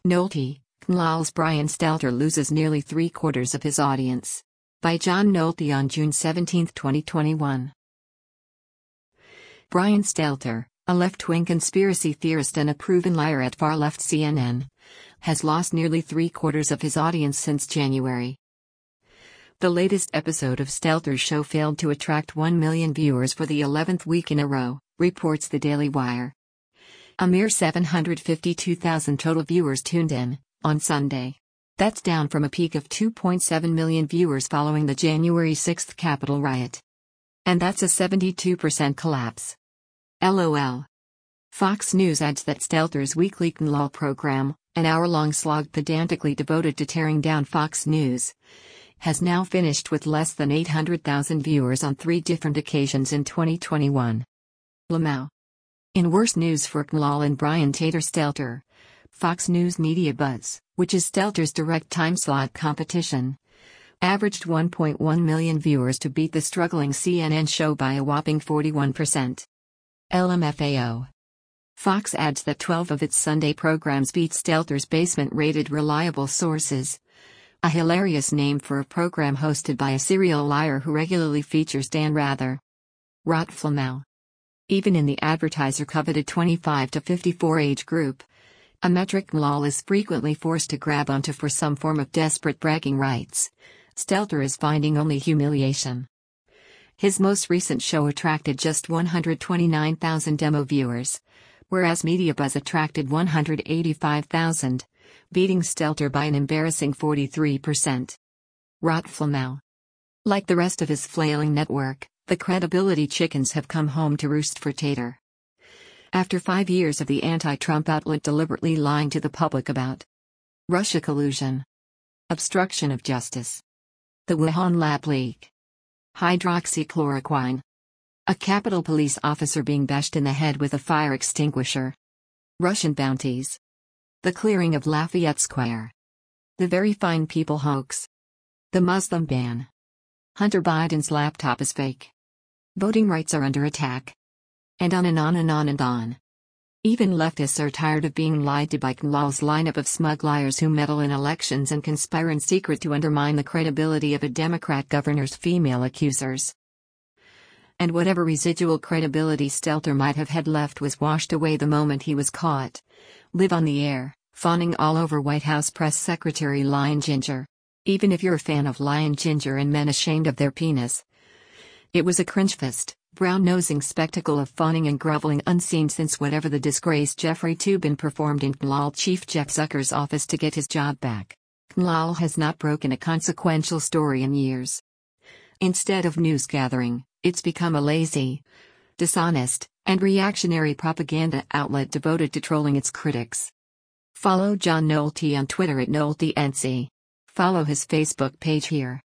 Nolte, KNLAL's Brian Stelter loses nearly three-quarters of his audience. By John Nolte on June 17, 2021. Brian Stelter, a left-wing conspiracy theorist and a proven liar at far-left CNN, has lost nearly three-quarters of his audience since January. The latest episode of Stelter's show failed to attract 1 million viewers for the 11th week in a row, reports the Daily Wire. A mere 752,000 total viewers tuned in on Sunday. That's down from a peak of 2.7 million viewers following the January 6 Capitol riot. And that's a 72% collapse. LOL. Fox News adds that Stelter's weekly KNLAL program, an hour-long slog pedantically devoted to tearing down Fox News, has now finished with less than 800,000 viewers on 3 different occasions in 2021. Lamau. In worse news for KNLAL and Brian Tater Stelter, Fox News Media Buzz, which is Stelter's direct time-slot competition, averaged 1.1 million viewers to beat the struggling CNN show by a whopping 41%. LMFAO. Fox adds that 12 of its Sunday programs beat Stelter's basement-rated reliable sources, a hilarious name for a program hosted by a serial liar who regularly features Dan Rather. Rotflamau. Even in the advertiser-coveted 25 to 54 age group, a metric KNLAL is frequently forced to grab onto for some form of desperate bragging rights, Stelter is finding only humiliation. His most recent show attracted just 129,000 demo viewers, whereas MediaBuzz attracted 185,000, beating Stelter by an embarrassing 43%. Rotflamau. Like the rest of his flailing network, the credibility chickens have come home to roost for Tater. After 5 years of the anti-Trump outlet deliberately lying to the public about Russia collusion, obstruction of justice, the Wuhan lab leak, hydroxychloroquine, a Capitol Police officer being bashed in the head with a fire extinguisher, Russian bounties, the clearing of Lafayette Square, the Very Fine People hoax, the Muslim ban, Hunter Biden's laptop is fake, voting rights are under attack, and on and on and on and on. Even leftists are tired of being lied to by KNLAL's lineup of smug liars who meddle in elections and conspire in secret to undermine the credibility of a Democrat governor's female accusers. And whatever residual credibility Stelter might have had left was washed away the moment he was caught. Live on the air, fawning all over White House Press Secretary Lion Ginger. Even if you're a fan of Lion Ginger and men ashamed of their penis. It was a cringe-fest, brown-nosing spectacle of fawning and groveling unseen since whatever the disgraced Jeffrey Toobin performed in KNLAL Chief Jeff Zucker's office to get his job back. KNLAL has not broken a consequential story in years. Instead of news gathering, it's become a lazy, dishonest, and reactionary propaganda outlet devoted to trolling its critics. Follow John Nolte on Twitter at NolteNC. Follow his Facebook page here.